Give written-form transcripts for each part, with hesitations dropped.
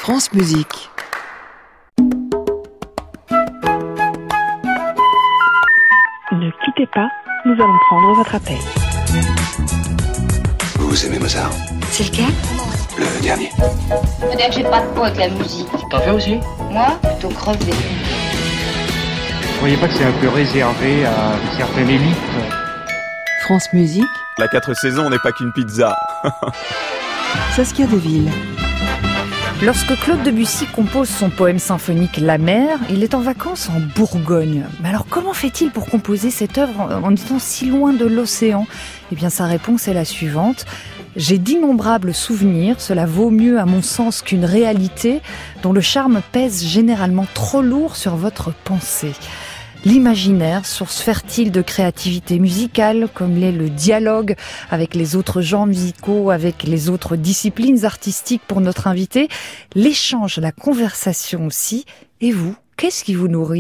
France Musique. Ne quittez pas, nous allons prendre votre appel. Vous aimez Mozart? C'est lequel? Le dernier. Faut dire que j'ai pas de peau avec la musique. T'en fais aussi? Moi, plutôt crevé. Vous croyez pas que c'est un peu réservé à une certaine élite? France Musique. La 4 saisons n'est pas qu'une pizza. Saskia Deville. Lorsque Claude Debussy compose son poème symphonique La Mer, il est en vacances en Bourgogne. Mais alors comment fait-il pour composer cette œuvre en étant si loin de l'océan ? Eh bien sa réponse est la suivante. J'ai d'innombrables souvenirs, cela vaut mieux à mon sens qu'une réalité dont le charme pèse généralement trop lourd sur votre pensée. L'imaginaire, source fertile de créativité musicale, comme l'est le dialogue avec les autres genres musicaux, avec les autres disciplines artistiques pour notre invité, l'échange, la conversation aussi. Et vous, qu'est-ce qui vous nourrit ?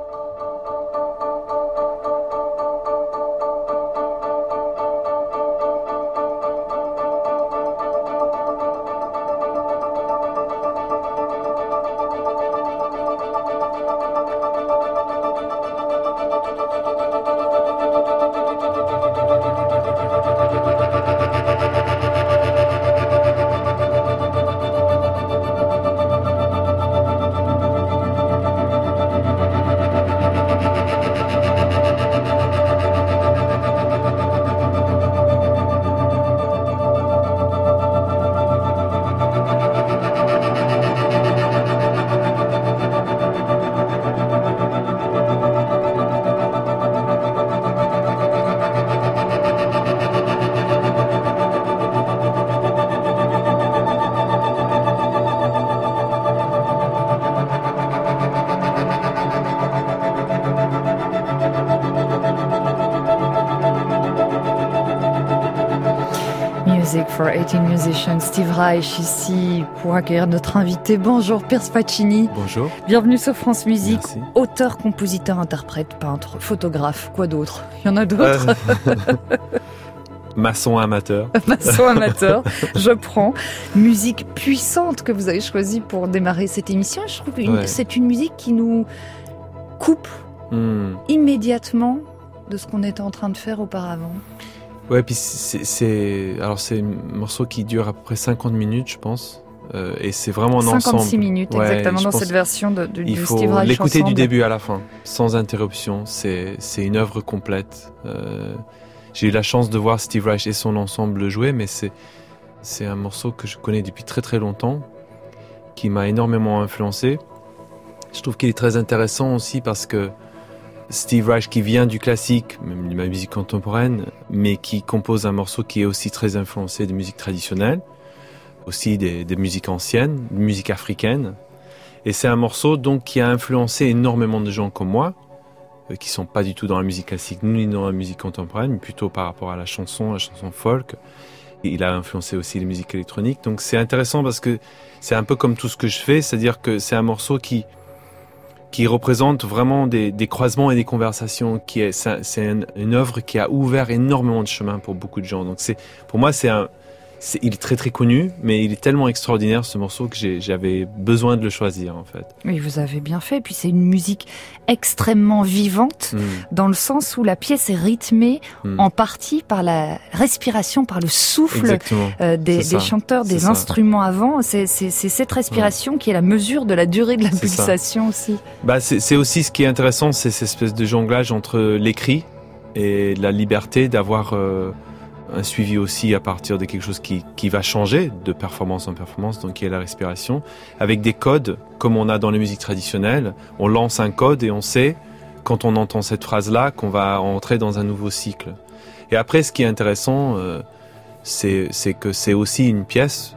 Music for 18 Musicians, Steve Reich ici pour accueillir notre invité. Bonjour Piers Faccini. Bonjour. Bienvenue sur France Musique. Merci. Auteur, compositeur, interprète, peintre, photographe, quoi d'autre ? Il y en a d'autres Maçon amateur. Maçon amateur, je prends. Musique puissante que vous avez choisie pour démarrer cette émission. Je trouve que c'est une musique qui nous coupe immédiatement de ce qu'on était en train de faire auparavant. Ouais, puis c'est un morceau qui dure à peu près 50 minutes, je pense. Et c'est vraiment un 56 ensemble. minutes, exactement, dans cette version de il faut Steve Reich l'écouter ensemble. du début à la fin, sans interruption. C'est une œuvre complète. J'ai eu la chance de voir Steve Reich et son ensemble jouer, mais c'est un morceau que je connais depuis très très longtemps, qui m'a énormément influencé. Je trouve qu'il est très intéressant aussi parce que Steve Reich, qui vient du classique, même de la musique contemporaine, mais qui compose un morceau qui est aussi très influencé de musique traditionnelle, aussi des musiques anciennes, de musique africaine. Et c'est un morceau donc qui a influencé énormément de gens comme moi, qui sont pas du tout dans la musique classique, ni dans la musique contemporaine, mais plutôt par rapport à la chanson folk. Et il a influencé aussi les musiques électroniques. Donc c'est intéressant parce que c'est un peu comme tout ce que je fais, c'est-à-dire que c'est un morceau qui représente vraiment des croisements et des conversations. C'est une œuvre qui a ouvert énormément de chemin pour beaucoup de gens. Donc pour moi, il est très très connu, mais il est tellement extraordinaire ce morceau que j'avais besoin de le choisir en fait. Oui, vous avez bien fait. Puis c'est une musique extrêmement vivante, dans le sens où la pièce est rythmée en partie par la respiration, par le souffle des chanteurs, des instruments avant. C'est cette respiration qui est la mesure de la durée de la pulsation aussi. C'est aussi ce qui est intéressant, c'est cette espèce de jonglage entre l'écrit et la liberté d'avoir un suivi aussi à partir de quelque chose qui va changer de performance en performance, donc qui est la respiration, avec des codes, comme on a dans les musiques traditionnelles. On lance un code et on sait, quand on entend cette phrase-là, qu'on va entrer dans un nouveau cycle. Et après, ce qui est intéressant, c'est que c'est aussi une pièce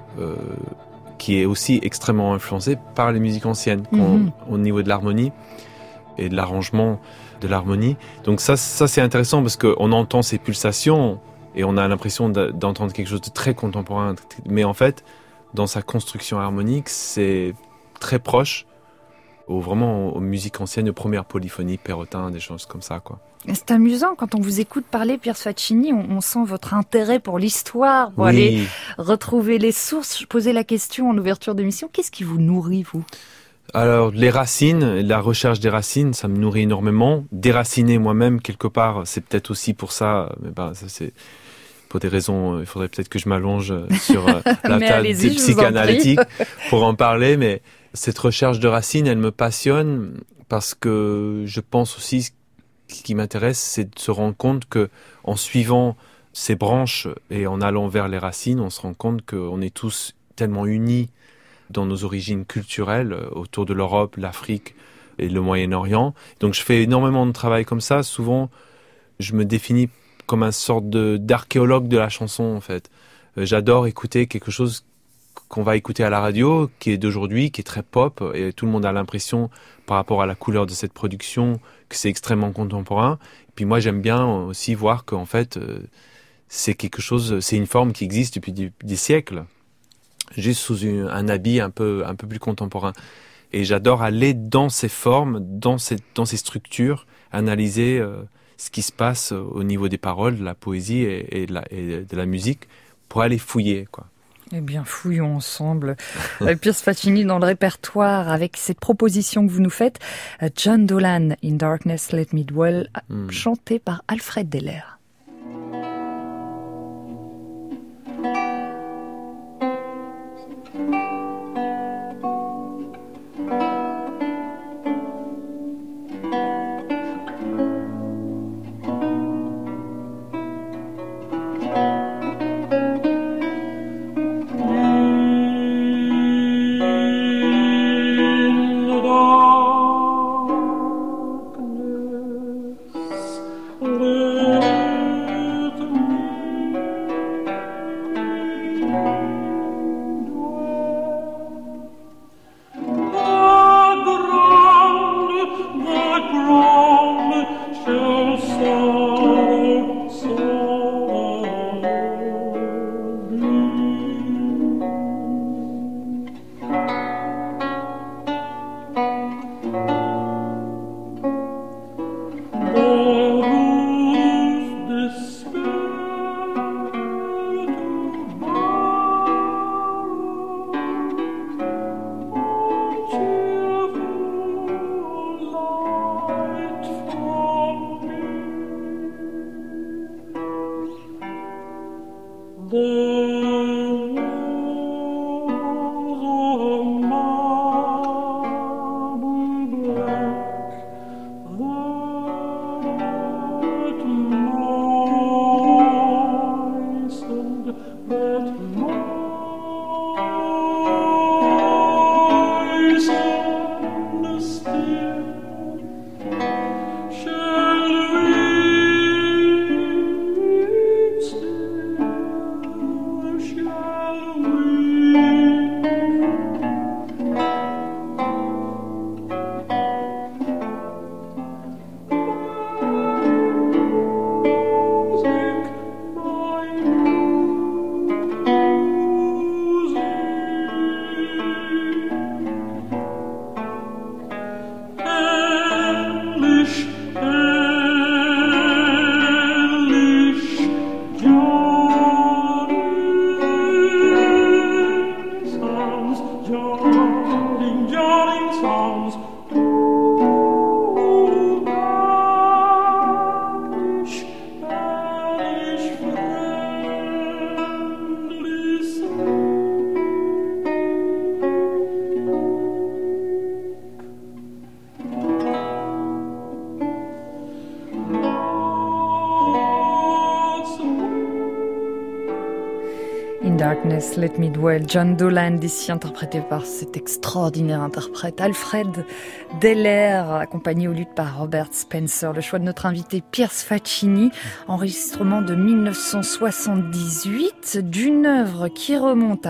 qui est aussi extrêmement influencée par les musiques anciennes, au niveau de l'harmonie et de l'arrangement de l'harmonie. Donc ça c'est intéressant parce qu'on entend ces pulsations et on a l'impression d'entendre quelque chose de très contemporain. Mais en fait, dans sa construction harmonique, c'est très proche vraiment aux musiques anciennes, aux premières polyphonies, Perrotin, des choses comme ça, quoi. C'est amusant, quand on vous écoute parler, Piers Faccini, on sent votre intérêt pour l'histoire, pour aller retrouver les sources. Je posais la question en ouverture d'émission, qu'est-ce qui vous nourrit, vous ? Alors, les racines, la recherche des racines, ça me nourrit énormément. Déraciner moi-même, quelque part, c'est peut-être aussi pour ça, mais ça c'est pour des raisons, il faudrait peut-être que je m'allonge sur la table psychanalytique pour en parler, mais cette recherche de racines, elle me passionne parce que je pense aussi, ce qui m'intéresse, c'est de se rendre compte que en suivant ces branches et en allant vers les racines, on se rend compte qu'on est tous tellement unis dans nos origines culturelles autour de l'Europe, l'Afrique et le Moyen-Orient. Donc je fais énormément de travail comme ça. Souvent, je me définis comme une sorte d'archéologue de la chanson, en fait. J'adore écouter quelque chose qu'on va écouter à la radio, qui est d'aujourd'hui, qui est très pop, et tout le monde a l'impression, par rapport à la couleur de cette production, que c'est extrêmement contemporain. Et puis moi, j'aime bien aussi voir qu'en fait, c'est quelque chose, c'est une forme qui existe depuis des siècles, juste sous un habit un peu plus contemporain. Et j'adore aller dans ces formes, dans ces structures, analyser ce qui se passe au niveau des paroles, de la poésie et de la musique, pour aller fouiller, quoi. Eh bien, fouillons ensemble. Piers Faccini dans le répertoire avec cette proposition que vous nous faites. John Dolan, In Darkness Let Me Dwell, chanté par Alfred Deller. Darkness, Let Me Dwell, John Dolan, ici interprété par cet extraordinaire interprète Alfred Deller, accompagné au luth par Robert Spencer. Le choix de notre invité Piers Faccini, enregistrement de 1978 d'une œuvre qui remonte à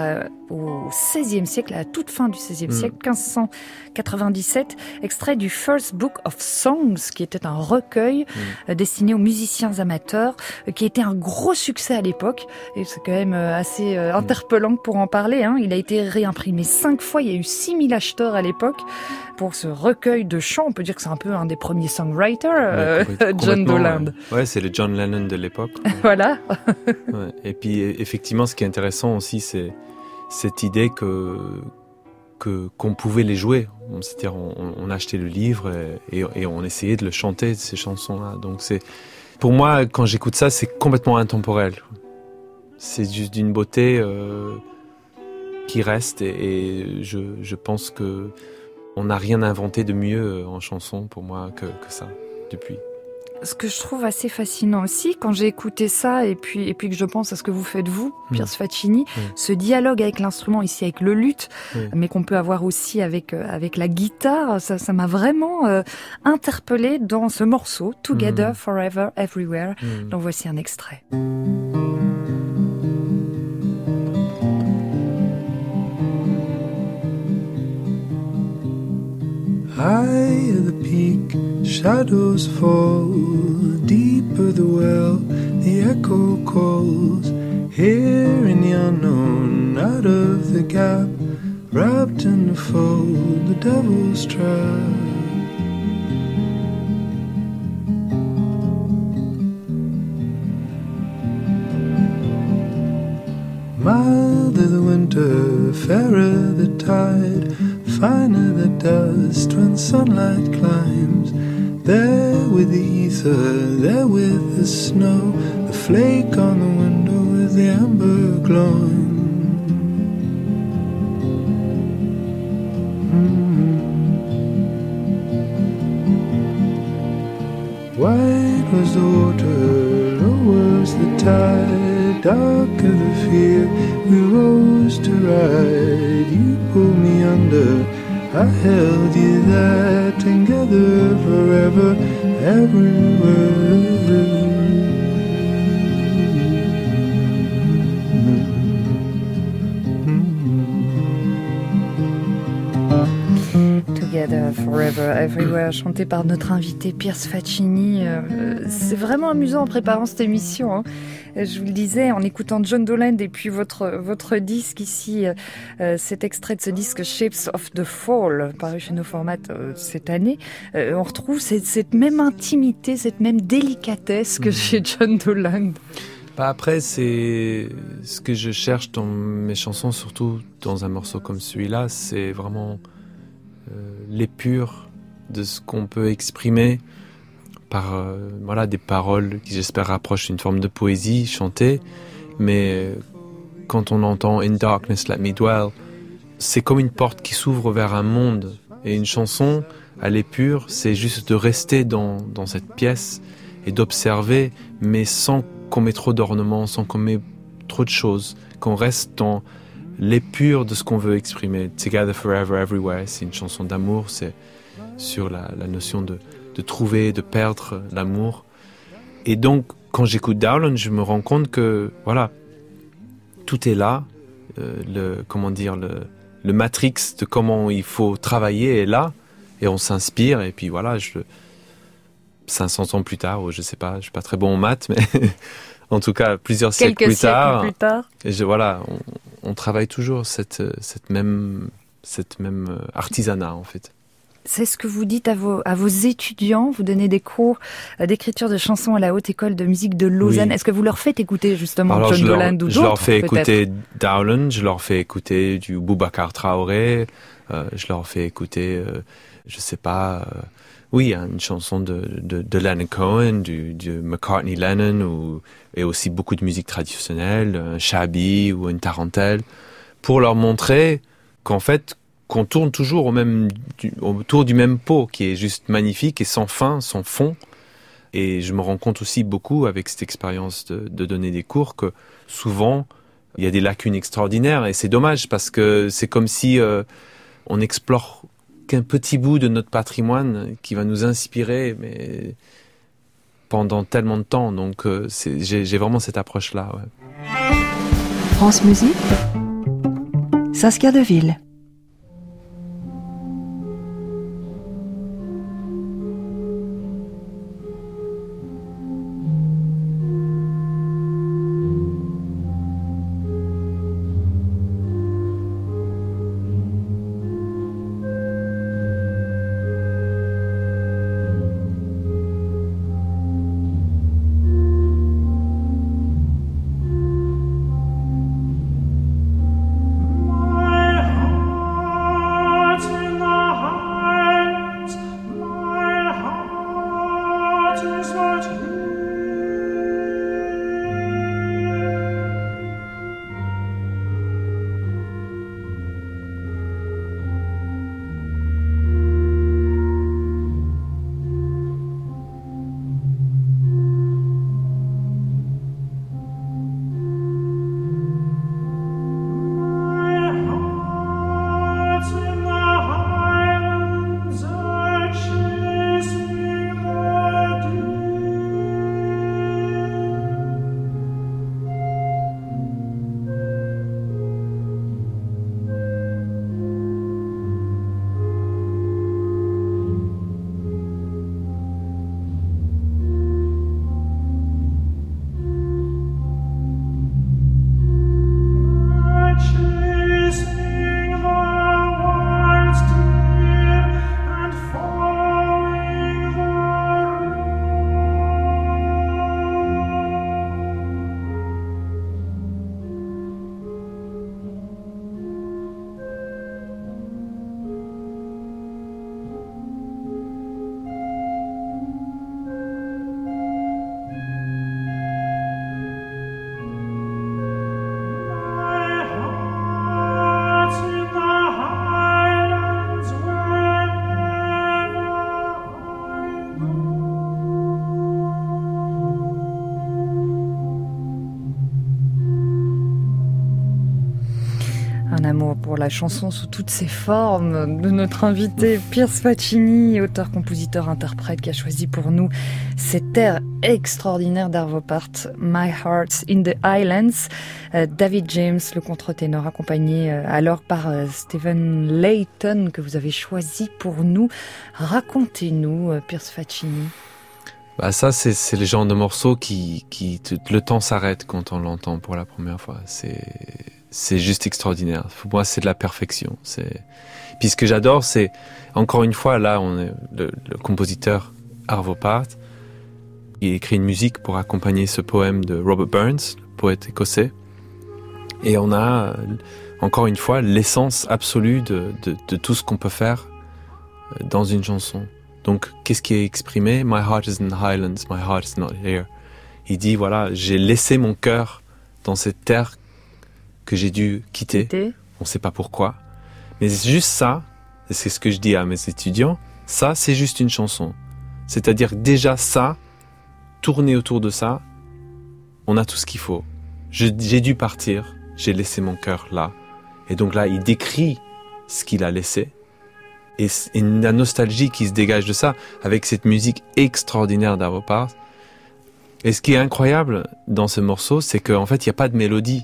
au XVIe siècle, à la toute fin du XVIe siècle, 1597, extrait du First Book of Songs, qui était un recueil destiné aux musiciens amateurs, qui était un gros succès à l'époque, et c'est quand même assez interpellant pour en parler, hein. Il a été réimprimé 5 fois, il y a eu 6000 acheteurs à l'époque pour ce recueil de chants. On peut dire que c'est un peu un des premiers songwriters, John Dowland. Ouais, c'est le John Lennon de l'époque. Voilà. Ouais. Et puis effectivement, ce qui est intéressant aussi, c'est cette idée qu'on pouvait les jouer. C'est-à-dire, on achetait le livre et on essayait de le chanter, ces chansons-là. Donc pour moi, quand j'écoute ça, c'est complètement intemporel. C'est juste d'une beauté qui reste et je pense que on n'a rien inventé de mieux en chanson pour moi que ça depuis. Ce que je trouve assez fascinant aussi, quand j'ai écouté ça et puis que je pense à ce que vous faites vous, Pierce Faccini, ce dialogue avec l'instrument ici, avec le luth, mais qu'on peut avoir aussi avec la guitare, ça m'a vraiment interpellée dans ce morceau, Together, Forever, Everywhere, dont voici un extrait. High at the peak, shadows fall, deeper the well, the echo calls, here in the unknown, out of the gap, wrapped in the fold, the devil's trap. Milder the winter, fairer the tide, finer the dust when sunlight climbs. There with the ether, there with the snow, the flake on the window with the amber glowing. White was the water, low was the tide, darker the fear, we rose to ride. You pulled me under, I held you there, together forever, everywhere. Together, Forever, Everywhere, chanté par notre invité Pierce Faccini. C'est vraiment amusant en préparant cette émission, hein. Je vous le disais, en écoutant John Dowland et puis votre disque ici, cet extrait de ce disque Shapes of the Fall, paru chez nos formats cette année, on retrouve cette même intimité, cette même délicatesse que chez John Dowland. Après, c'est ce que je cherche dans mes chansons, surtout dans un morceau comme celui-là, c'est vraiment l'épure de ce qu'on peut exprimer par des paroles qui j'espère rapprochent une forme de poésie chantée, mais quand on entend In Darkness Let Me Dwell, c'est comme une porte qui s'ouvre vers un monde, et une chanson à l'épure, c'est juste de rester dans cette pièce et d'observer, mais sans qu'on mette trop d'ornements, sans qu'on mette trop de choses, qu'on reste dans l'épure de ce qu'on veut exprimer. Together Forever Everywhere, c'est une chanson d'amour, c'est sur la notion de trouver, de perdre l'amour. Et donc, quand j'écoute Dowland, je me rends compte que, voilà, tout est là, le matrix de comment il faut travailler est là, et on s'inspire, et puis voilà, 500 ans plus tard, ou je sais pas, je suis pas très bon en maths, mais en tout cas, plusieurs siècles plus tard, on travaille toujours cette même artisanat, en fait. C'est ce que vous dites à vos étudiants. Vous donnez des cours d'écriture de chansons à la Haute École de musique de Lausanne. Oui. Est-ce que vous leur faites écouter justement John Dowland ou d'autres? Je leur fais écouter Dowland, je leur fais écouter du Boubacar Traoré, je leur fais écouter, une chanson de Leonard Cohen, du McCartney Lennon, et aussi beaucoup de musique traditionnelle, un Shabi ou une tarentelle, pour leur montrer qu'en fait, qu'on tourne toujours autour du même pot, qui est juste magnifique et sans fin, sans fond. Et je me rends compte aussi beaucoup avec cette expérience de donner des cours que souvent il y a des lacunes extraordinaires, et c'est dommage parce que c'est comme si on explore qu'un petit bout de notre patrimoine qui va nous inspirer, mais pendant tellement de temps. Donc j'ai vraiment cette approche-là. Ouais. France Musique. Saskia Deville. Un amour pour la chanson sous toutes ses formes de notre invité Piers Faccini, auteur, compositeur, interprète, qui a choisi pour nous cet air extraordinaire d'Arvo Pärt, My Heart's in the Highlands. David James, le contre-ténor, accompagné alors par Stephen Layton, que vous avez choisi pour nous. Racontez-nous, Piers Faccini. Bah ça, c'est le genre de morceau le temps s'arrête quand on l'entend pour la première fois. C'est juste extraordinaire. Pour moi, c'est de la perfection. Puis ce que j'adore, c'est, encore une fois, là, on est le compositeur Arvo Pärt. Il écrit une musique pour accompagner ce poème de Robert Burns, le poète écossais. Et on a, encore une fois, l'essence absolue de tout ce qu'on peut faire dans une chanson. Donc, qu'est-ce qui est exprimé? My heart is in the Highlands, my heart is not here. Il dit, voilà, j'ai laissé mon cœur dans cette terre que j'ai dû quitter. On ne sait pas pourquoi. Mais juste ça, et c'est ce que je dis à mes étudiants, ça, c'est juste une chanson. C'est-à-dire déjà ça, tourner autour de ça, on a tout ce qu'il faut. J'ai dû partir, j'ai laissé mon cœur là. Et donc là, il décrit ce qu'il a laissé. Et la nostalgie qui se dégage de ça, avec cette musique extraordinaire d'Arvo Pärt. Et ce qui est incroyable dans ce morceau, c'est qu'en fait, il n'y a pas de mélodie.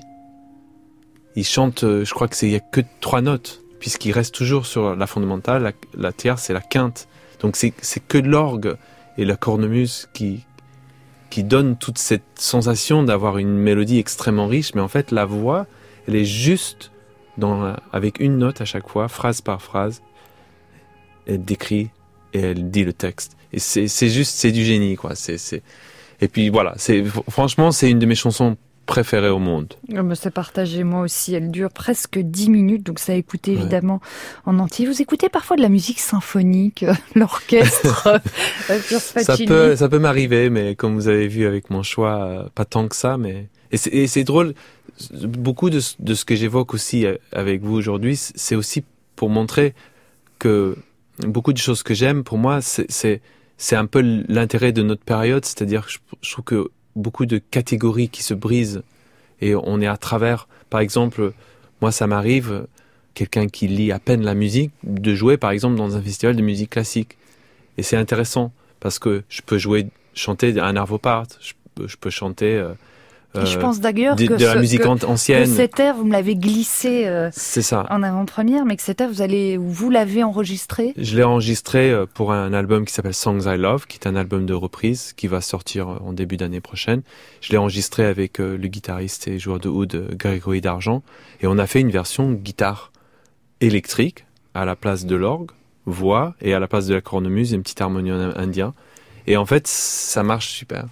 Il chante, je crois il n'y a que 3 notes, puisqu'il reste toujours sur la fondamentale, la tierce et la quinte. Donc c'est que l'orgue et la cornemuse qui donnent toute cette sensation d'avoir une mélodie extrêmement riche, mais en fait, la voix, elle est juste avec une note à chaque fois, phrase par phrase. Elle décrit et elle dit le texte. Et c'est du génie, quoi. Et puis voilà, franchement, c'est une de mes chansons préférée au monde. C'est partagé, moi aussi. Elle dure presque 10 minutes, donc ça a écouté évidemment en entier. Vous écoutez parfois de la musique symphonique, l'orchestre, Piers Faccini. Ça peut m'arriver, mais comme vous avez vu avec mon choix, pas tant que ça. Et c'est drôle, beaucoup de ce que j'évoque aussi avec vous aujourd'hui, c'est aussi pour montrer que beaucoup de choses que j'aime, pour moi, c'est un peu l'intérêt de notre période, c'est-à-dire je trouve que beaucoup de catégories qui se brisent et on est à travers. Par exemple, moi ça m'arrive, quelqu'un qui lit à peine la musique, de jouer par exemple dans un festival de musique classique. Et c'est intéressant parce que je peux chanter un Arvo Pärt, je peux chanter je pense d'ailleurs de la musique ancienne. Que cet air, vous me l'avez glissé c'est ça. En avant-première, mais que cet air, vous l'avez enregistré. Je l'ai enregistré pour un album qui s'appelle Songs I Love, qui est un album de reprise qui va sortir en début d'année prochaine. Je l'ai enregistré avec le guitariste et joueur de oud Grégory D'Argent, et on a fait une version guitare électrique à la place de l'orgue, voix, et à la place de la cornemuse, une petite harmonium indien. Et en fait, ça marche super.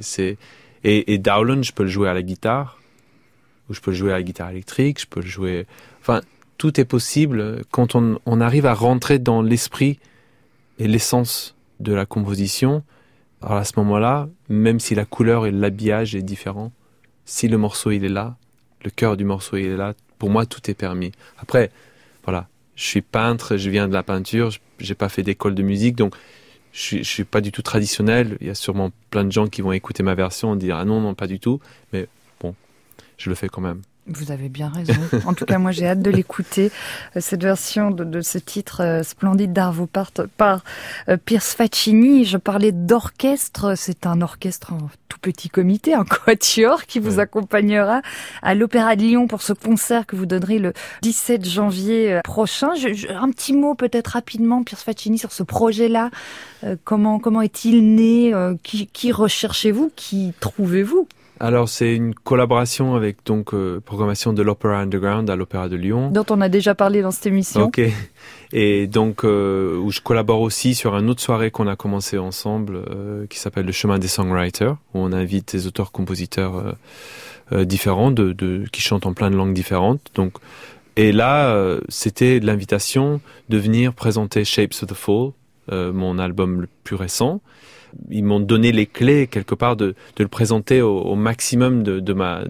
Et Dowland, je peux le jouer à la guitare, ou je peux le jouer à la guitare électrique, je peux le jouer... Enfin, tout est possible quand on arrive à rentrer dans l'esprit et l'essence de la composition. Alors à ce moment-là, même si la couleur et l'habillage est différent, si le morceau il est là, le cœur du morceau il est là, pour moi tout est permis. Après, voilà, je suis peintre, je viens de la peinture, j'ai pas fait d'école de musique, donc je suis pas du tout traditionnel. Il y a sûrement plein de gens qui vont écouter ma version et dire ah non, pas du tout. Mais bon, je le fais quand même. Vous avez bien raison. En tout cas, moi, j'ai hâte de l'écouter. Cette version de ce titre splendide d'Arvo Pärt par Piers Faccini. Je parlais d'orchestre. C'est un orchestre en tout petit comité, un quatuor qui vous accompagnera à l'Opéra de Lyon pour ce concert que vous donnerez le 17 janvier prochain. Un petit mot peut-être rapidement, Piers Faccini, sur ce projet-là. Comment est-il né? Qui recherchez-vous? Qui trouvez-vous? Alors, c'est une collaboration avec programmation de l'Opéra Underground à l'Opéra de Lyon. Dont on a déjà parlé dans cette émission. Ok. Et donc, où je collabore aussi sur une autre soirée qu'on a commencé ensemble, qui s'appelle Le Chemin des Songwriters, où on invite des auteurs-compositeurs différents, qui chantent en plein de langues différentes. Donc, et là, c'était l'invitation de venir présenter Shapes of the Fall, mon album le plus récent. Ils m'ont donné les clés quelque part de le présenter au maximum de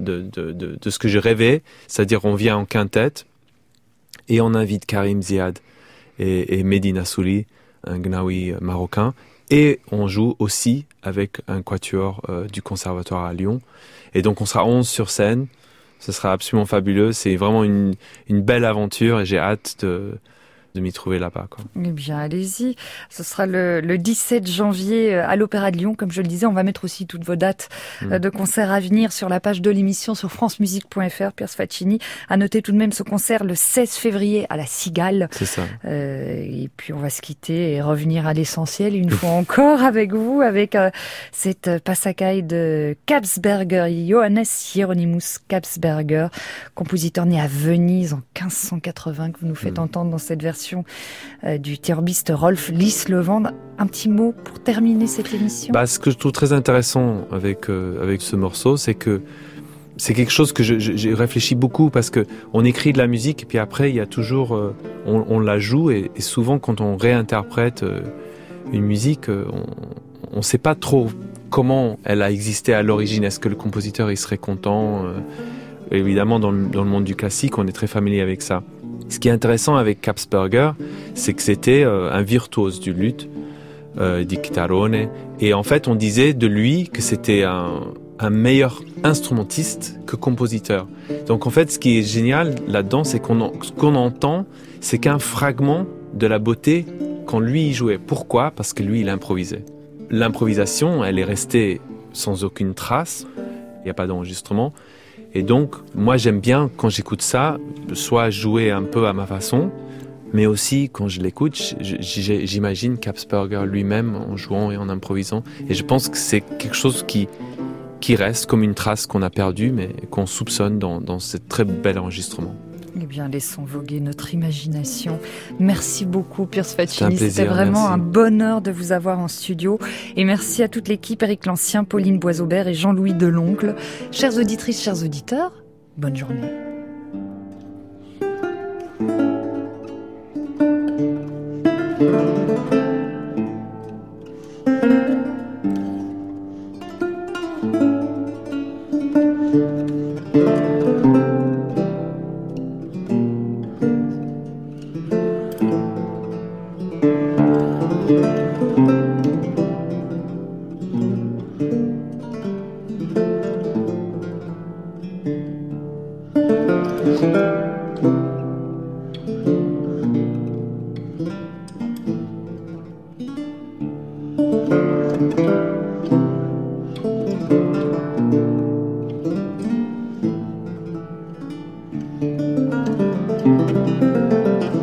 ce que je rêvais, c'est-à-dire on vient en quintette et on invite Karim Ziad et Mehdi Nassouli, un Gnawi marocain, et on joue aussi avec un quatuor du conservatoire à Lyon, et donc on sera 11 sur scène. Ce sera absolument fabuleux, c'est vraiment une belle aventure et j'ai hâte de m'y trouver là-bas, quoi. Eh bien, allez-y. Ce sera le 17 janvier à l'Opéra de Lyon. Comme je le disais, on va mettre aussi toutes vos dates de concerts à venir sur la page de l'émission sur francemusique.fr. Piers Faccini. À noter tout de même ce concert le 16 février à la Cigale. C'est ça. Et puis, on va se quitter et revenir à l'essentiel une fois encore avec vous, avec cette Passacaille de Kapsberger, Johannes Hieronymus Kapsberger, compositeur né à Venise en 1580, que vous nous faites entendre dans cette version du théorbiste Rolf Lislevand. Un petit mot pour terminer cette émission. Ce que je trouve très intéressant avec ce morceau, c'est que c'est quelque chose que j'ai réfléchi beaucoup, parce que on écrit de la musique et puis après il y a toujours on la joue et souvent quand on réinterprète une musique, on sait pas trop comment elle a existé à l'origine. Est-ce que le compositeur il serait content? Évidemment, dans le monde du classique, on est très familier avec ça. Ce qui est intéressant avec Kapsberger, c'est que c'était un virtuose du luth, di chitarrone, et en fait, on disait de lui que c'était un meilleur instrumentiste que compositeur. Donc en fait, ce qui est génial là-dedans, c'est ce qu'on entend, c'est qu'un fragment de la beauté quand lui il jouait. Pourquoi? Parce que lui, il improvisait. L'improvisation, elle est restée sans aucune trace, il n'y a pas d'enregistrement. Et donc, moi, j'aime bien, quand j'écoute ça, soit jouer un peu à ma façon, mais aussi, quand je l'écoute, j'imagine Kapsberger lui-même en jouant et en improvisant. Et je pense que c'est quelque chose qui reste comme une trace qu'on a perdue, mais qu'on soupçonne dans ce très bel enregistrement. Eh bien, laissons voguer notre imagination. Merci beaucoup, Piers Faccini. C'était vraiment un bonheur de vous avoir en studio. Et merci à toute l'équipe, Éric Lancien, Pauline Boisaubert et Jean-Louis Deloncle. Chères auditrices, chers auditeurs, bonne journée.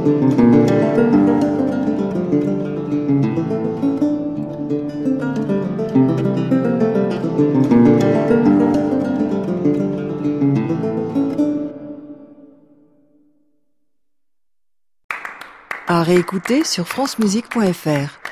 À réécouter sur francemusique.fr.